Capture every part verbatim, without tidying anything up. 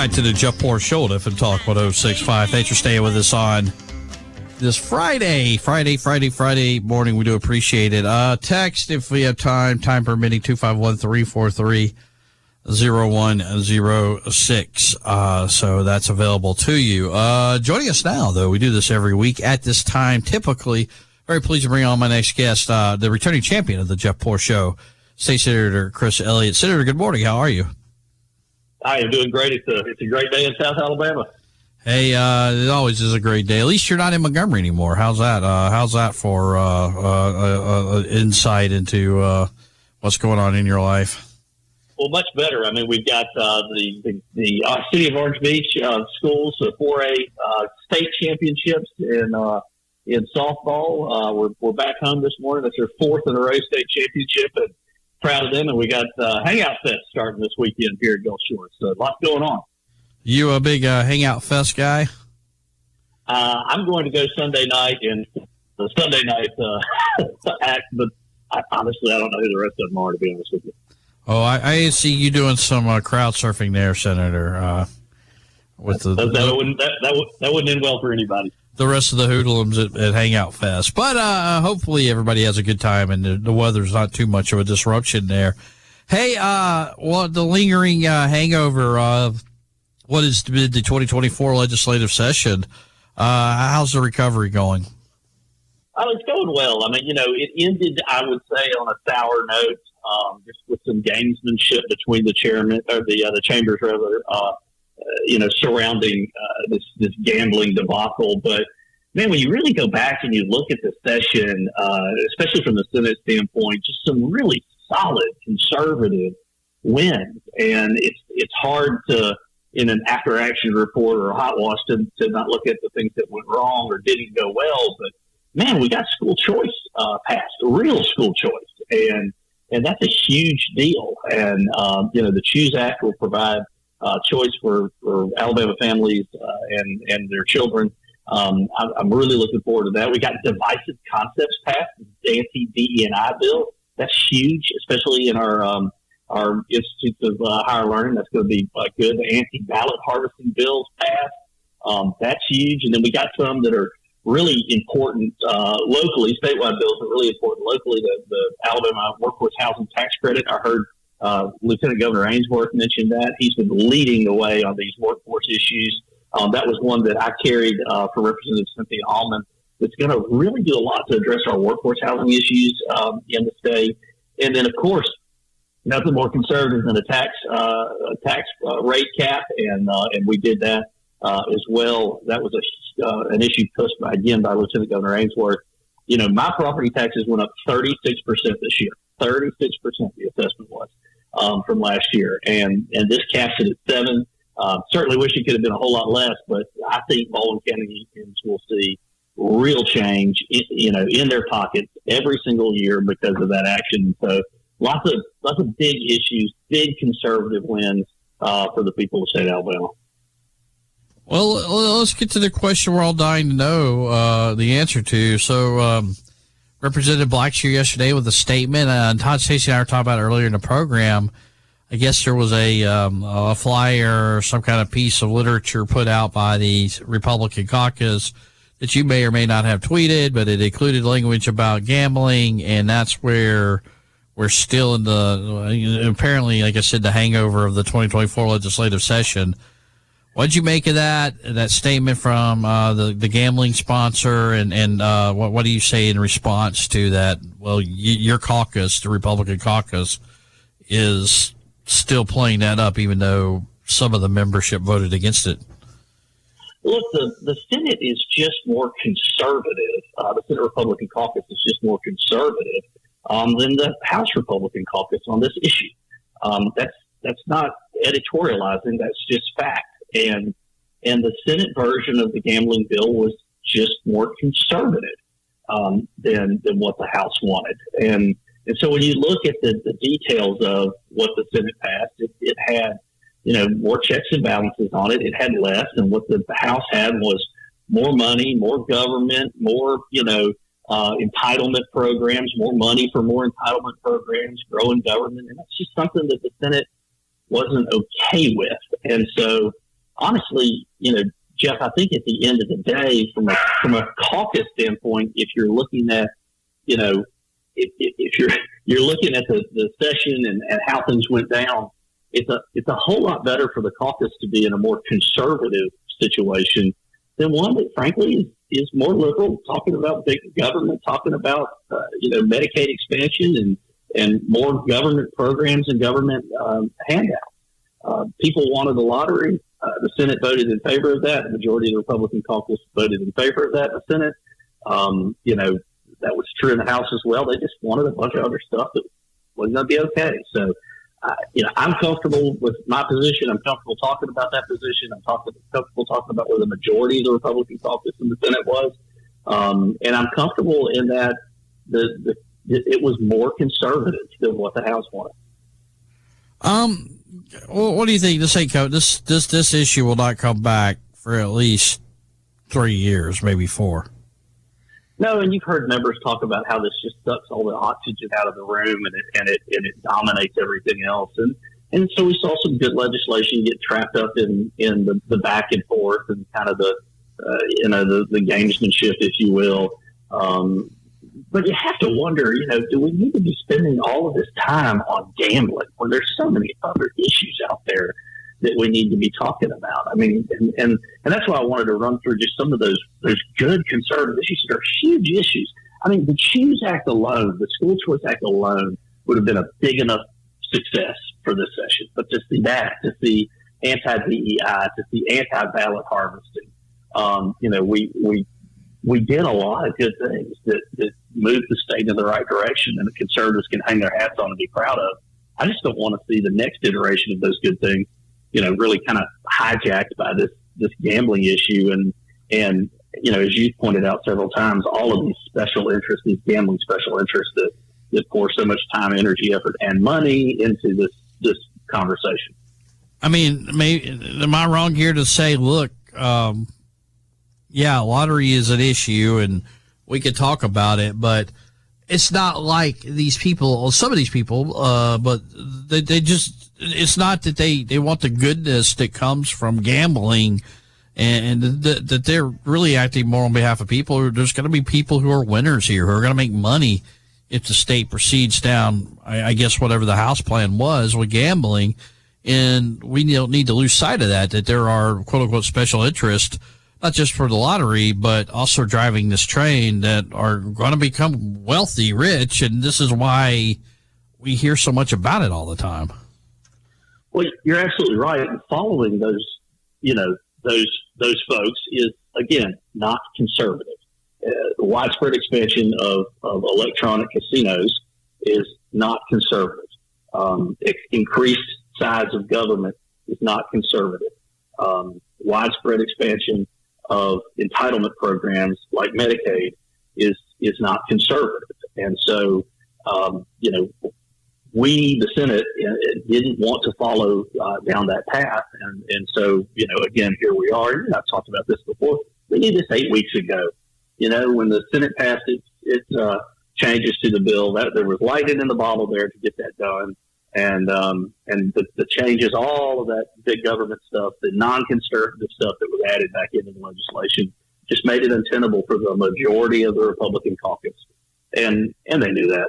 back to the Jeff Poor Show at F M Talk one oh six point five. Thanks for staying with us on this Friday, Friday, Friday, Friday morning. We do appreciate it. Uh, text if we have time, time permitting, two five one, three four three, zero one zero six. Uh, so that's available to you. Uh, joining us now, though, we do this every week at this time. Typically, very pleased to bring on my next guest, uh, the returning champion of the Jeff Poor Show, State Senator Chris Elliott. Senator, good morning. How are you? I am doing great. It's a, it's a great day in South Alabama. Hey, uh, it always is a great day. At least you're not in Montgomery anymore. How's that? Uh, how's that for uh, uh, uh, uh, insight into uh, what's going on in your life? Well, much better. I mean, we've got uh, the the, the uh, City of Orange Beach uh, schools uh, four A uh, state championships in uh, in softball. Uh, we're we're back home this morning. That's their fourth in a row state championship, and proud of them. And we got uh, Hangout Fest starting this weekend here at Gulf Shores. So lots going on. You a big uh, Hangout Fest guy? Uh, I'm going to go Sunday night and the Sunday night uh, act, but I, honestly, I don't know who the rest of them are, to be honest with you. Oh, I, I see you doing some uh, crowd surfing there, Senator. Uh, with the, that, that, wouldn't, that, that, would, that wouldn't end well for anybody. The rest of the hoodlums at, at Hangout Fest. But uh, hopefully everybody has a good time and the, the weather's not too much of a disruption there. Hey, uh, well, the lingering uh, hangover of what is the twenty twenty-four legislative session, uh, how's the recovery going? Oh, it's going well. I mean, you know, it ended, I would say, on a sour note, um, just with some gamesmanship between the chairman or the uh, the chambers, rather, uh, uh, you know, surrounding uh, this this gambling debacle. But man, when you really go back and you look at the session, uh, especially from the Senate standpoint, just some really solid conservative wins, and it's it's hard to, in an after action report or a hot wash, to, to not look at the things that went wrong or didn't go well. But man, we got school choice uh, passed, real school choice, and and that's a huge deal. And um, you know, the Choose Act will provide uh, choice for, for Alabama families uh, and and their children. Um, I'm, I'm really looking forward to that. We got divisive concepts passed, the anti-D E and I bill. That's huge, especially in our um, our institutes of uh, higher learning. That's going to be uh, good. The anti-ballot harvesting bills passed. Um, that's huge. And then we got some that are really important uh, locally, statewide bills are really important locally. The, the Alabama Workforce Housing Tax Credit. I heard uh, Lieutenant Governor Ainsworth mention that. He's been leading the way on these workforce issues. Um, that was one that I carried uh, for Representative Cynthia Allman. It's going to really do a lot to address our workforce housing issues um, in the state. And then, of course, nothing more conservative than a tax uh, a tax uh, rate cap, and uh, and we did that uh, as well. That was a uh, an issue pushed by, again by Lieutenant Governor Ainsworth. You know, my property taxes went up thirty-six percent this year. thirty-six percent the assessment was um, from last year, and and this caps it at seven. Uh, certainly wish it could have been a whole lot less, but I think Baldwin County Unions will see real change, in, you know, in their pockets every single year because of that action. So lots of lots of big issues, big conservative wins uh, for the people of the state of Alabama. Well, let's get to the question we're all dying to know uh, the answer to. So, um, Representative Blackshear yesterday with a statement, uh, and Todd Stacey and I were talking about it earlier in the program. I guess there was a um, a flyer or some kind of piece of literature put out by the Republican caucus that you may or may not have tweeted, but it included language about gambling, and that's where we're still in the, apparently, like I said, the hangover of the twenty twenty-four legislative session. What did you make of that, that statement from uh, the, the gambling sponsor, and, and uh, what, what do you say in response to that? Well, y- your caucus, the Republican caucus, is still playing that up, even though some of the membership voted against it. Look, the, the Senate is just more conservative. Uh, the Senate Republican caucus is just more conservative um, than the House Republican caucus on this issue. Um, that's that's not editorializing. That's just fact. And and the Senate version of the gambling bill was just more conservative um, than than what the House wanted. And and so when you look at the, the details of what the Senate passed, it, it had, you know, more checks and balances on it. It had less, and what the, the House had was more money, more government, more, you know, uh, entitlement programs, more money for more entitlement programs, growing government, and that's just something that the Senate wasn't okay with. And so honestly, you know, Jeff, I think at the end of the day, from a from a caucus standpoint, if you're looking at, you know, if, if, if you're you're looking at the, the session and, and how things went down, it's a it's a whole lot better for the caucus to be in a more conservative situation than one that, frankly, is, is more liberal, talking about big government, talking about uh, you know Medicaid expansion and and more government programs and government um, handouts. Uh, people wanted the lottery. Uh, the Senate voted in favor of that. The majority of the Republican caucus voted in favor of that in the Senate. Um, you know, that was true in the House as well. They just wanted a bunch of other stuff that wasn't going to be okay. So, uh, you know, I'm comfortable with my position. I'm comfortable talking about that position. I'm talking, comfortable talking about where the majority of the Republican caucus in the Senate was. Um, and I'm comfortable in that the, the it was more conservative than what the House wanted. Um, well, what do you think? This ain't co- this this this issue will not come back for at least three years, maybe four. No, and you've heard members talk about how this just sucks all the oxygen out of the room, and it and it and it dominates everything else. And and so we saw some good legislation get trapped up in in the, the back and forth and kind of the uh, you know the, the gamesmanship, if you will. Um, But you have to wonder, you know, do we need to be spending all of this time on gambling when there's so many other issues out there that we need to be talking about? I mean, and, and, and that's why I wanted to run through just some of those those good conservative issues that are huge issues. I mean, the CHOOSE Act alone, the School Choice Act alone, would have been a big enough success for this session. But to see that, to see anti-D E I, to see anti-ballot harvesting, um, you know, we we we did a lot of good things that, that moved the state in the right direction, and the conservatives can hang their hats on and be proud of. I just don't want to see the next iteration of those good things, you know, really kind of hijacked by this, this gambling issue. And, and, you know, as you pointed out several times, all of these special interests, these gambling special interests that, that pour so much time, energy, effort, and money into this, this conversation. I mean, may, am I wrong here to say, look, um, yeah, lottery is an issue and we could talk about it, but it's not like these people, some of these people, uh, but they, they just, it's not that they, they want the goodness that comes from gambling and, and that, that they're really acting more on behalf of people. There's going to be people who are winners here who are going to make money if the state proceeds down, I, I guess, whatever the House plan was with gambling. And we don't need to lose sight of that, that there are quote unquote special interests, not just for the lottery, but also driving this train that are going to become wealthy, rich. And this is why we hear so much about it all the time. Well, you're absolutely right. And following those, you know, those, those folks is, again, not conservative. Uh, the widespread expansion of, of electronic casinos is not conservative. Um, increased size of government is not conservative. Um, widespread expansion of entitlement programs like Medicaid is is not conservative. And so, um, you know, we, the Senate, uh, didn't want to follow uh, down that path. And, and so, you know, again, here we are. And I've talked about this before. We did this eight weeks ago. You know, when the Senate passed its, its uh, changes to the bill, that there was lightning in the bottle there to get that done. And um, and the, the changes, all of that big government stuff, the non-conservative stuff that was added back into the legislation, just made it untenable for the majority of the Republican caucus, and and they knew that.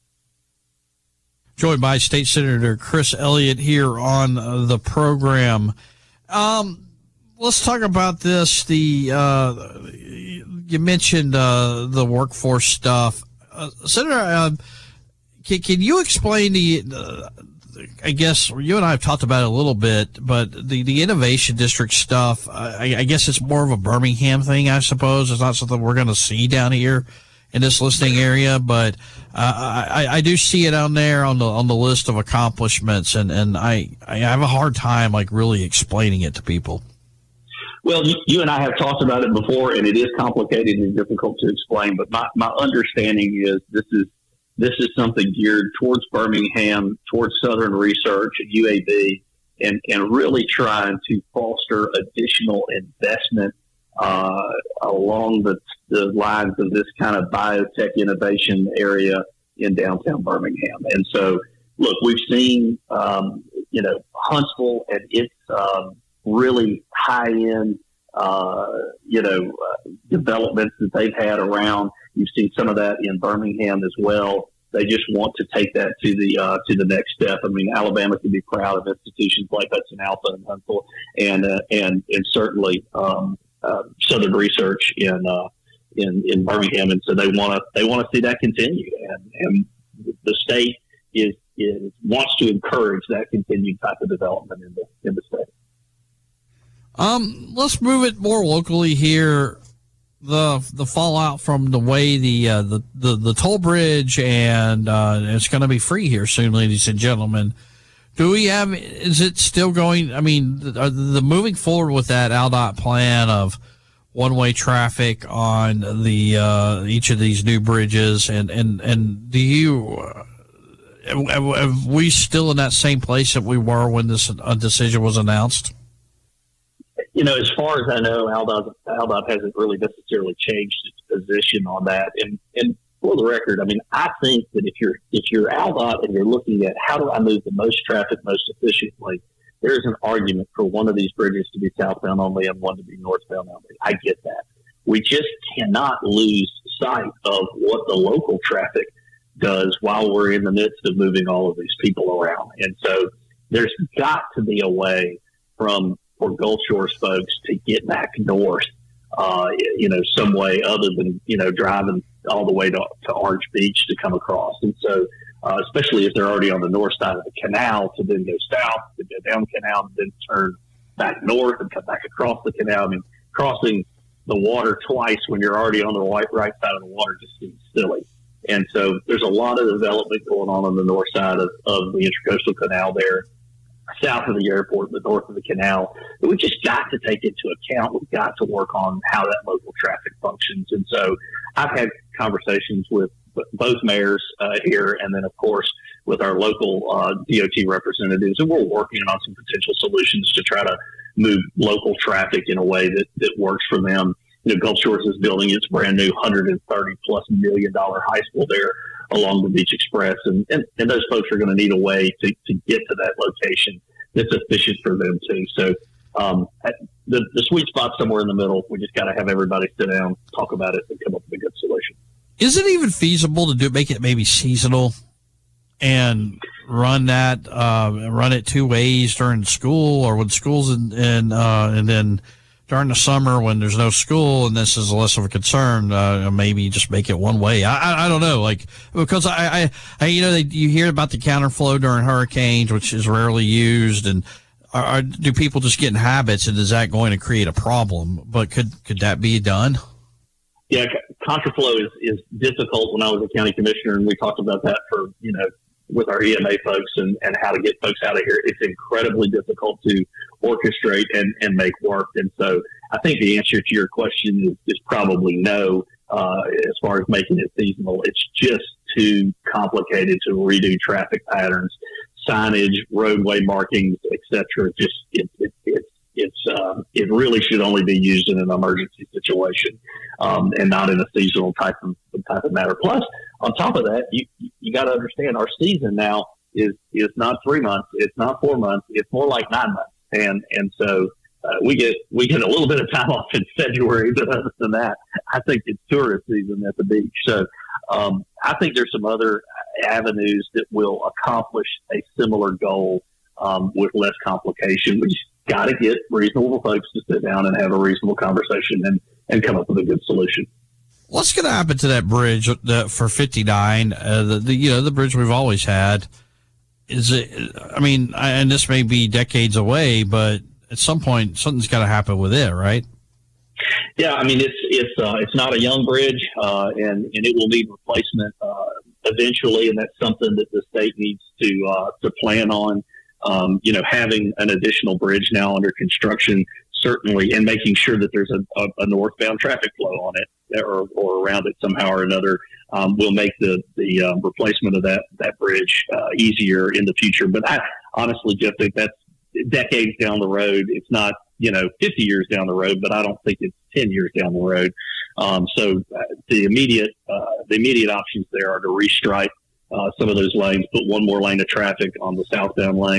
Joined by State Senator Chris Elliott here on uh, the program. Um, let's talk about this. The uh, you mentioned uh, the workforce stuff, uh, Senator. Uh, Can, can you explain the, uh, I guess you and I have talked about it a little bit, but the, the innovation district stuff, I, I guess it's more of a Birmingham thing, I suppose. It's not something we're going to see down here in this listening area, but uh, I, I do see it on there on the, on the list of accomplishments. And, and I, I have a hard time like really explaining it to people. Well, you, you and I have talked about it before, and it is complicated and difficult to explain, but my, my understanding is this is, This is something geared towards Birmingham, towards Southern Research at U A B, and, and really trying to foster additional investment uh, along the, the lines of this kind of biotech innovation area in downtown Birmingham. And so, look, we've seen, um, you know, Huntsville and its um, really high end, uh, you know, uh, developments that they've had around. You've seen some of that in Birmingham as well. They just want to take that to the uh, to the next step. I mean, Alabama can be proud of institutions like Hudson Alpha and Huntsville, and uh, and and certainly um, uh, Southern Research in uh, in in Birmingham, and so they want to they want to see that continue, and, and the state is is wants to encourage that continued type of development in the in the state. Um, let's move it more locally here. The the fallout from the way the uh, the, the the toll bridge and uh, it's going to be free here soon, ladies and gentlemen. Do we have? Is it still going? I mean, the, the moving forward with that L D O T plan of one way traffic on the uh, each of these new bridges, and and and do you? Uh, have we still in that same place that we were when this uh, decision was announced? You know, as far as I know, L D O T, L D O T hasn't really necessarily changed its position on that. And, and for the record, I mean, I think that if you're if you're L D O T and you're looking at how do I move the most traffic most efficiently, there is an argument for one of these bridges to be southbound only and one to be northbound only. I get that. We just cannot lose sight of what the local traffic does while we're in the midst of moving all of these people around. And so there's got to be a way from for Gulf Shores folks to get back north, uh, you know, some way other than, you know, driving all the way to, to Orange Beach to come across. And so, uh, especially if they're already on the north side of the canal, to then go south, to go down the canal, and then turn back north and come back across the canal. I mean, crossing the water twice when you're already on the right, right side of the water just seems silly. And so there's a lot of development going on on the north side of, of the Intracoastal Canal there, south of the airport, but north of the canal. But we just got to take into account. We've got to work on how that local traffic functions. And so I've had conversations with both mayors uh, here, and then, of course, with our local uh, D O T representatives, and we're working on some potential solutions to try to move local traffic in a way that, that works for them. You know, Gulf Shores is building its brand new one hundred thirty plus million dollar high school there along the Beach Express, and, and, and those folks are going to need a way to, to get to that location that's efficient for them too. So um, the, the sweet spot's somewhere in the middle. We just got to have everybody sit down, talk about it, and come up with a good solution. Is it even feasible to do make it maybe seasonal and run that uh, run it two ways during school, or when school's in, in uh, and then during the summer when there's no school and this is less of a concern, uh, maybe just make it one way. I, I, I don't know, like, because I, I, I you know, they, you hear about the counterflow during hurricanes, which is rarely used, and are, are, do people just get in habits, and is that going to create a problem? But could, could that be done? Yeah, contraflow is, is difficult. When I was a county commissioner, and we talked about that for, you know, with our E M A folks and, and how to get folks out of here. It's incredibly difficult to orchestrate and, and make work. And so I think the answer to your question is, is probably no, uh, as far as making it seasonal. It's just too complicated to redo traffic patterns, signage, roadway markings, et cetera. Just it, it, it, it's um, it really should only be used in an emergency situation, um, and not in a seasonal type of type of matter. Plus, on top of that, you you got to understand our season now is is not three months, it's not four months, it's more like nine months, and and so uh, we get we get a little bit of time off in February, but other than that, I think it's tourist season at the beach. So um, I think there's some other avenues that will accomplish a similar goal um, with less complication. We just got to get reasonable folks to sit down and have a reasonable conversation and, and come up with a good solution. What's going to happen to that bridge that for fifty-nine? Uh, the, the you know the bridge we've always had. Is it? I mean, I, and this may be decades away, but at some point something's got to happen with it, right? Yeah, I mean it's it's uh, it's not a young bridge, uh, and and it will need replacement uh, eventually, and that's something that the state needs to uh, to plan on. Um, you know, having an additional bridge now under construction, certainly, and making sure that there's a, a, a northbound traffic flow on it or, or around it somehow or another, um, will make the, the um, replacement of that, that bridge uh, easier in the future. But I honestly, Jeff, think that's decades down the road. It's not, you know, fifty years down the road, but I don't think it's ten years down the road. Um, so uh, the immediate, uh, the immediate options there are to restripe Uh, some of those lanes, put one more lane of traffic on the southbound lane,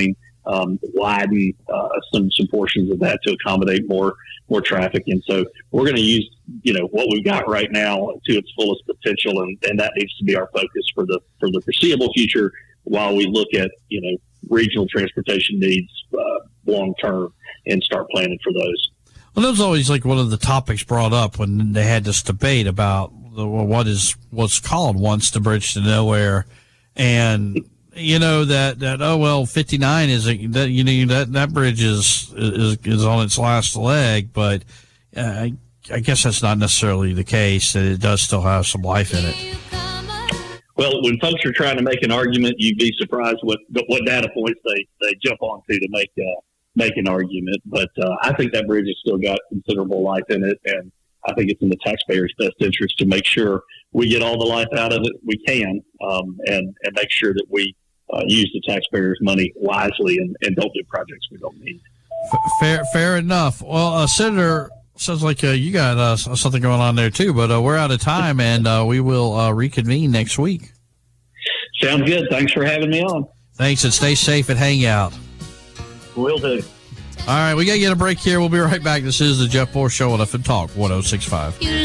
um, widen uh, some some portions of that to accommodate more more traffic. And so we're going to use, you know, what we've got right now to its fullest potential, and, and that needs to be our focus for the for the foreseeable future while we look at, you know, regional transportation needs uh, long term and start planning for those. Well, that was always like one of the topics brought up when they had this debate about the, what is what's called once the bridge to nowhere, and you know that, that oh well, fifty-nine is a, that you know that that bridge is is is on its last leg, but uh, I, I guess that's not necessarily the case. That it does still have some life in it. Well, when folks are trying to make an argument, you'd be surprised what what data points they, they jump onto to make uh, make an argument. But uh, I think that bridge has still got considerable life in it, and I think it's in the taxpayers' best interest to make sure we get all the life out of it we can, um, and, and make sure that we uh, use the taxpayers' money wisely and, and don't do projects we don't need. Fair, fair enough. Well, uh, Senator, sounds like uh, you got uh, something going on there too, but uh, we're out of time, and uh, we will uh, reconvene next week. Sounds good. Thanks for having me on. Thanks, and stay safe at Hangout. Will do. All right, we got to get a break here. We'll be right back. This is the Jeff Bohr Show on F M Talk one oh six point five.